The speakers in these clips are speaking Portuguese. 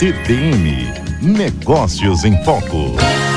CBN, Negócios em Foco.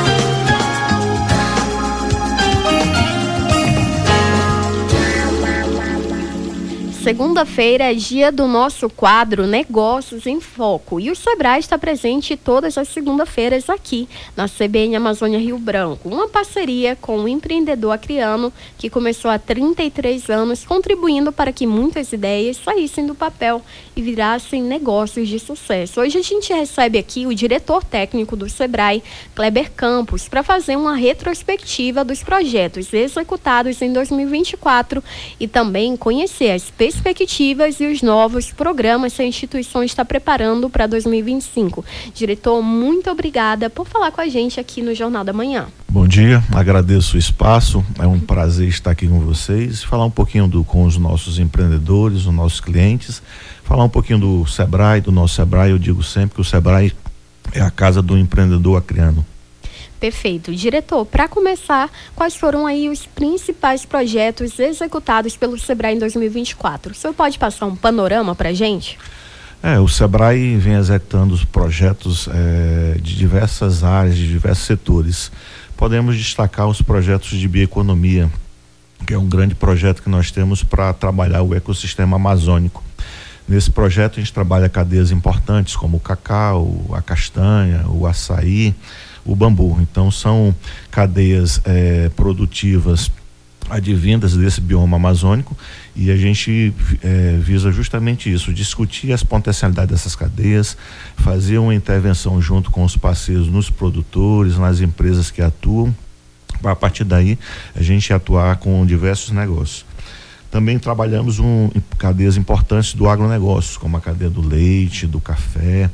Segunda-feira é dia do nosso quadro Negócios em Foco e o Sebrae está presente todas as segunda-feiras aqui na CBN Amazônia Rio Branco, uma parceria com o empreendedor acreano que começou há 33 anos, contribuindo para que muitas ideias saíssem do papel e virassem negócios de sucesso. Hoje a gente recebe aqui o diretor técnico do Sebrae, Kleber Campos, para fazer uma retrospectiva dos projetos executados em 2024 e também conhecer as perspectivas e os novos programas que a instituição está preparando para 2025. Diretor, muito obrigada por falar com a gente aqui no Jornal da Manhã. Bom dia, agradeço o espaço, é um prazer estar aqui com vocês, falar um pouquinho com os nossos empreendedores, os nossos clientes, falar um pouquinho do Sebrae, do nosso Sebrae. Eu digo sempre que o Sebrae é a casa do empreendedor acreano. Perfeito. Diretor, para começar, quais foram aí os principais projetos executados pelo Sebrae em 2024? O senhor pode passar um panorama para a gente? O Sebrae vem executando os projetos de diversas áreas, de diversos setores. Podemos destacar os projetos de bioeconomia, que é um grande projeto que nós temos para trabalhar o ecossistema amazônico. Nesse projeto a gente trabalha cadeias importantes como o cacau, a castanha, o açaí, o bambu. Então são cadeias produtivas advindas desse bioma amazônico e a gente visa justamente isso, discutir as potencialidades dessas cadeias, fazer uma intervenção junto com os parceiros, nos produtores, nas empresas que atuam, para a partir daí a gente atuar com diversos negócios. Também trabalhamos cadeias importantes do agronegócio, como a cadeia do leite, do café,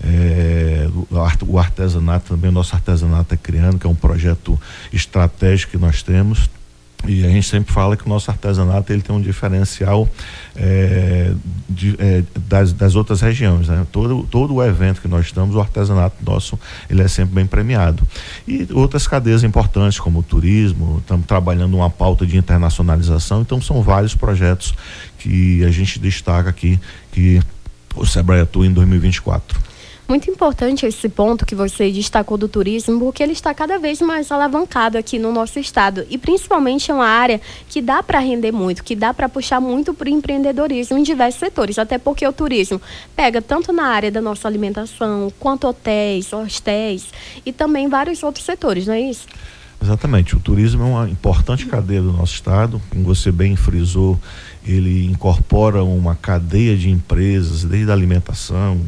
o artesanato também, o nosso artesanato acreano, que é um projeto estratégico que nós temos. E a gente sempre fala que o nosso artesanato ele tem um diferencial das outras regiões, né? Todo o evento que nós estamos, o artesanato nosso, ele é sempre bem premiado. E outras cadeias importantes como o turismo, estamos trabalhando uma pauta de internacionalização, então são vários projetos que a gente destaca aqui que o Sebrae atua em 2024. Muito importante esse ponto que você destacou do turismo, porque ele está cada vez mais alavancado aqui no nosso estado e principalmente é uma área que dá para render muito, que dá para puxar muito para o empreendedorismo em diversos setores, até porque o turismo pega tanto na área da nossa alimentação, quanto hotéis, hostéis e também vários outros setores, não é isso? Exatamente, o turismo é uma importante cadeia do nosso estado, como você bem frisou, ele incorpora uma cadeia de empresas, desde a alimentação,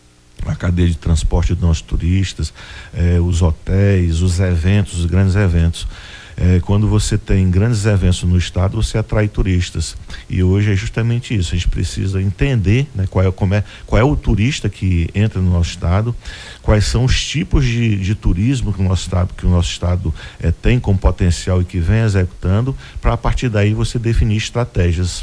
a cadeia de transporte dos nossos turistas, os hotéis, os eventos, os grandes eventos. Quando você tem grandes eventos no estado, você atrai turistas. E hoje é justamente isso. A gente precisa entender, né, qual é o turista que entra no nosso estado, quais são os tipos de turismo que o nosso estado tem como potencial e que vem executando, para a partir daí você definir estratégias.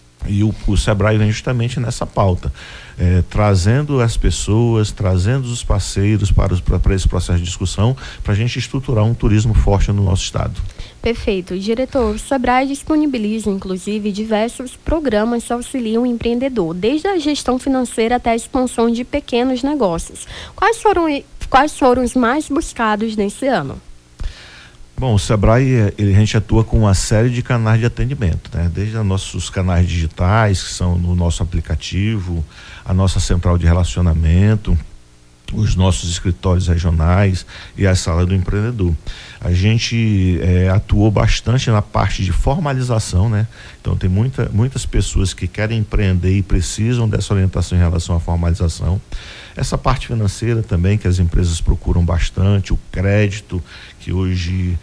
E o Sebrae vem justamente nessa pauta, trazendo as pessoas, trazendo os parceiros para esse processo de discussão, para a gente estruturar um turismo forte no nosso estado. Perfeito. Diretor, o Sebrae disponibiliza, inclusive, diversos programas que auxiliam o empreendedor, desde a gestão financeira até a expansão de pequenos negócios. Quais foram os mais buscados nesse ano? Bom, o Sebrae, a gente atua com uma série de canais de atendimento, né? Desde os nossos canais digitais, que são no nosso aplicativo, a nossa central de relacionamento, os nossos escritórios regionais e a sala do empreendedor. A gente atuou bastante na parte de formalização, né? Então tem muitas pessoas que querem empreender e precisam dessa orientação em relação à formalização. Essa parte financeira também, que as empresas procuram bastante, o crédito, que hoje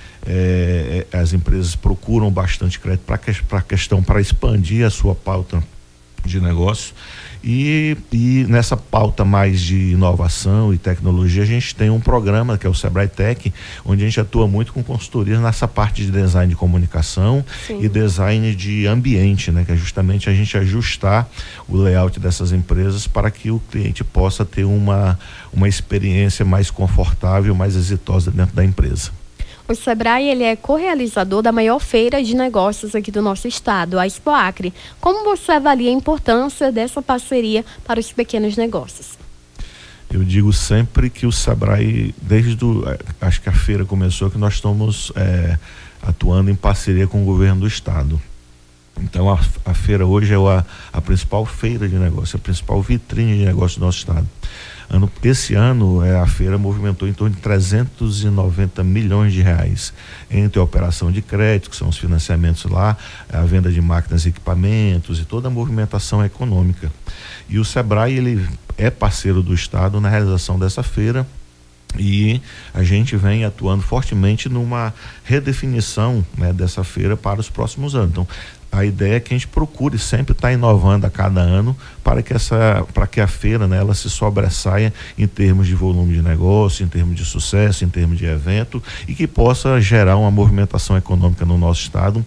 as empresas procuram bastante crédito para expandir a sua pauta de negócio. E nessa pauta mais de inovação e tecnologia, a gente tem um programa que é o Sebrae Tech, onde a gente atua muito com consultoria nessa parte de design de comunicação. Sim. E design de ambiente, né? Que é justamente a gente ajustar o layout dessas empresas para que o cliente possa ter uma experiência mais confortável, mais exitosa dentro da empresa. O Sebrae, ele é co-realizador da maior feira de negócios aqui do nosso estado, a Expo Acre. Como você avalia a importância dessa parceria para os pequenos negócios? Eu digo sempre que o Sebrae, acho que a feira começou, que nós estamos atuando em parceria com o governo do estado. Então a feira hoje é a principal feira de negócio, a principal vitrine de negócio do nosso estado. Esse ano a feira movimentou em torno de 390 milhões de reais, entre a operação de crédito, que são os financiamentos lá, a venda de máquinas e equipamentos e toda a movimentação econômica. E o Sebrae, ele é parceiro do estado na realização dessa feira, e a gente vem atuando fortemente numa redefinição, né, dessa feira para os próximos anos. Então, a ideia é que a gente procure sempre estar inovando a cada ano para que a feira, né, ela se sobressaia em termos de volume de negócio, em termos de sucesso, em termos de evento, e que possa gerar uma movimentação econômica no nosso estado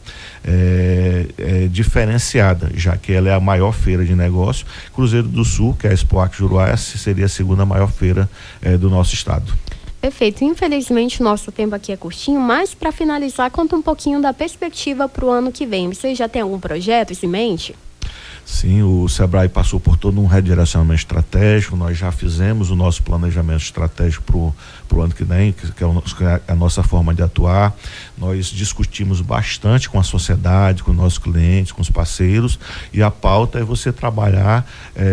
diferenciada, já que ela é a maior feira de negócio. Cruzeiro do Sul, que é a Expoac Juruá, seria a segunda maior feira do nosso estado. Perfeito. Infelizmente o nosso tempo aqui é curtinho, mas para finalizar, conta um pouquinho da perspectiva para o ano que vem. Você já tem algum projeto em mente? Sim, o Sebrae passou por todo um redirecionamento estratégico. Nós já fizemos o nosso planejamento estratégico para o ano que vem, que é a nossa forma de atuar. Nós discutimos bastante com a sociedade, com nossos clientes, com os parceiros, e a pauta é você trabalhar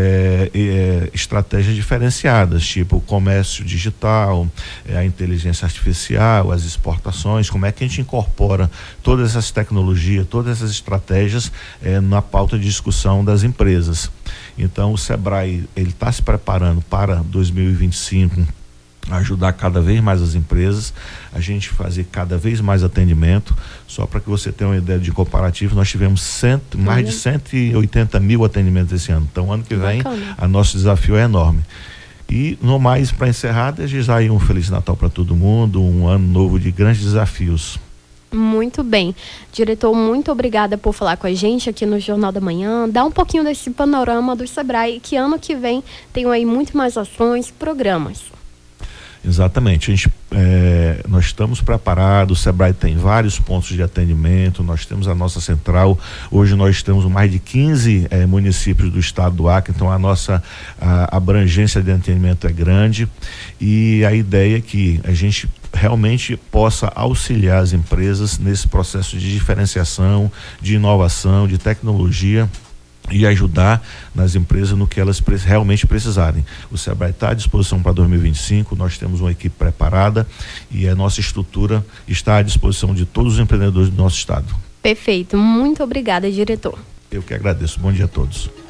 estratégias diferenciadas, tipo o comércio digital, a inteligência artificial, as exportações. Como é que a gente incorpora todas essas tecnologias, todas essas estratégias na pauta de discussão das empresas. Então o Sebrae, ele está se preparando para 2025, ajudar cada vez mais as empresas, a gente fazer cada vez mais atendimento. Só para que você tenha uma ideia de comparativo, nós tivemos mais de 180 mil atendimentos esse ano. Então ano que vem, nosso desafio é enorme. E no mais, para encerrar, desejar aí um Feliz Natal para todo mundo, um ano novo de grandes desafios. Muito bem. Diretor, muito obrigada por falar com a gente aqui no Jornal da Manhã, dar um pouquinho desse panorama do Sebrae, que ano que vem tem aí muito mais ações, programas. Exatamente, nós estamos preparados. O Sebrae tem vários pontos de atendimento, nós temos a nossa central. Hoje nós temos mais de 15 municípios do estado do Acre, então a nossa abrangência de atendimento é grande, e a ideia é que a gente realmente possa auxiliar as empresas nesse processo de diferenciação, de inovação, de tecnologia, e ajudar nas empresas no que elas realmente precisarem. O Sebrae está à disposição para 2025, nós temos uma equipe preparada e a nossa estrutura está à disposição de todos os empreendedores do nosso estado. Perfeito, muito obrigada, diretor. Eu que agradeço, bom dia a todos.